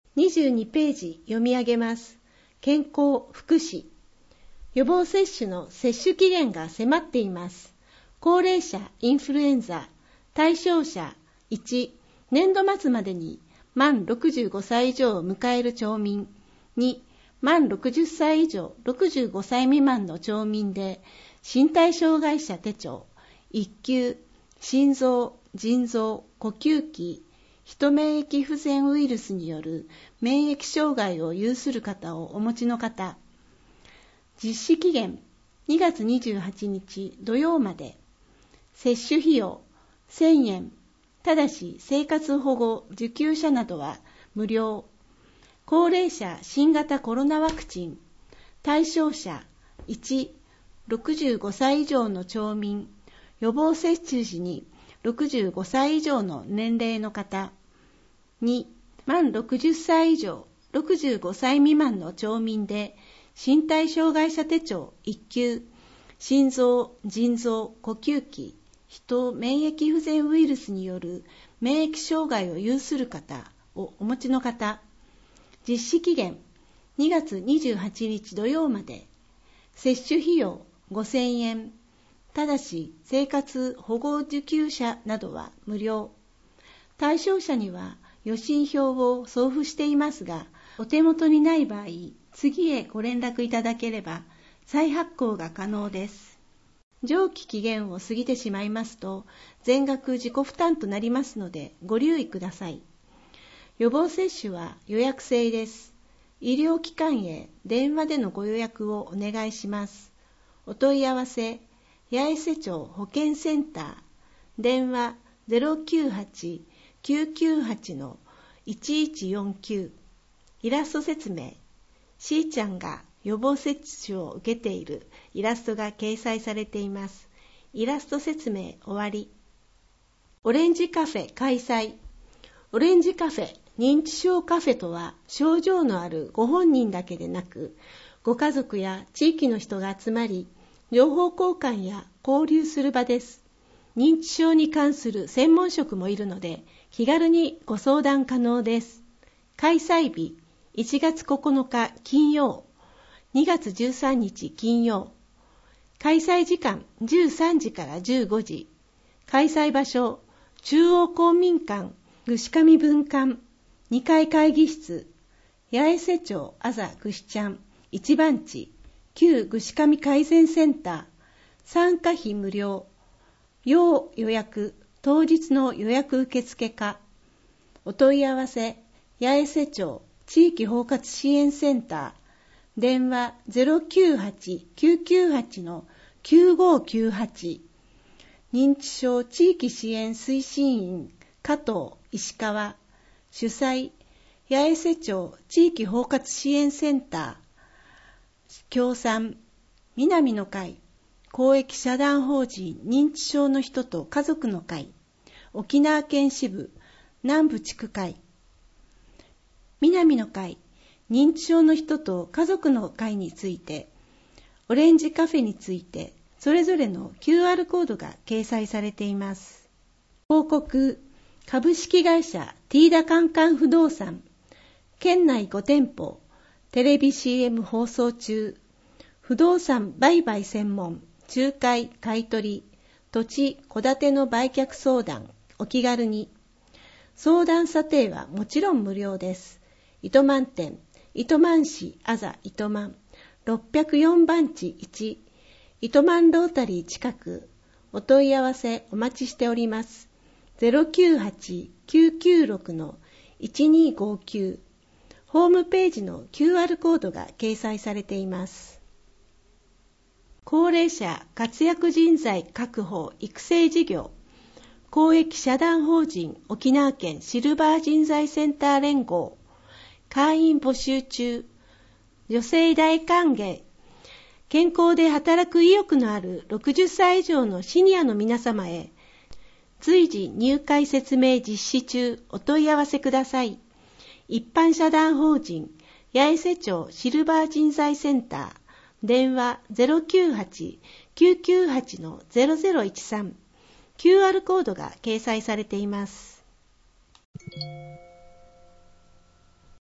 22ページ読み上げます。健康福祉。予防接種の接種期限が迫っています。高齢者インフルエンザ対象者1、年度末までに満65歳以上を迎える町民。2、満60歳以上65歳未満の町民で身体障害者手帳1級心臓、腎臓、呼吸器、ヒ免疫不全ウイルスによる免疫障害を有する方をお持ちの方。実施期限2月28日土曜まで。接種費用1000円。ただし生活保護受給者などは無料。高齢者新型コロナワクチン対象者1、65歳以上の町民。予防接種時に65歳以上の年齢の方。2、満60歳以上65歳未満の町民で身体障害者手帳1級心臓、腎臓、呼吸器、ヒ免疫不全ウイルスによる免疫障害を有する方をお持ちの方。実施期限2月28日土曜まで。接種費用5000円。ただし生活保護受給者などは無料。対象者には予診票を送付していますが、お手元にない場合、次へご連絡いただければ再発行が可能です。上記期限を過ぎてしまいますと、全額自己負担となりますのでご留意ください。予防接種は予約制です。医療機関へ電話でのご予約をお願いします。お問い合わせ、八重瀬町保健センター、電話 098-998-1149。イラスト説明、しーちゃんが予防接種を受けているイラストが掲載されています。イラスト説明終わり。オレンジカフェ開催。オレンジカフェ認知症カフェとは、症状のあるご本人だけでなく、ご家族や地域の人が集まり、情報交換や交流する場です。認知症に関する専門職もいるので、気軽にご相談可能です。開催日1月9日金曜、2月13日金曜。開催時間13時から15時。開催場所、中央公民館、串上分館、2階会議室、八重瀬町あざ串ちゃん、一番地、旧串上改善センター。参加費無料。要予約、当日の予約受付か。お問い合わせ、八重瀬町地域包括支援センター。電話 098-998-9598。認知症地域支援推進員加藤石川。主催、八重瀬町地域包括支援センター。協賛、南の会公益社団法人認知症の人と家族の会、沖縄県支部南部地区会。南の会認知症の人と家族の会について、オレンジカフェについて、それぞれの QR コードが掲載されています。広告、株式会社ティーダカンカン不動産、県内5店舗、テレビ CM 放送中、不動産売買専門、仲介、買取、土地、戸建ての売却相談、お気軽に。相談査定はもちろん無料です。糸満店、糸満市あざ糸満、604番地1、糸満ロータリー近く。お問い合わせお待ちしております。098-996-1259。ホームページの QR コードが掲載されています。高齢者活躍人材確保育成事業、公益社団法人沖縄県シルバー人材センター連合、会員募集中、女性大歓迎。健康で働く意欲のある60歳以上のシニアの皆様へ、随時入会説明実施中、お問い合わせください。一般社団法人八重瀬町シルバー人材センター、電話 098-998-0013。QR コードが掲載されています。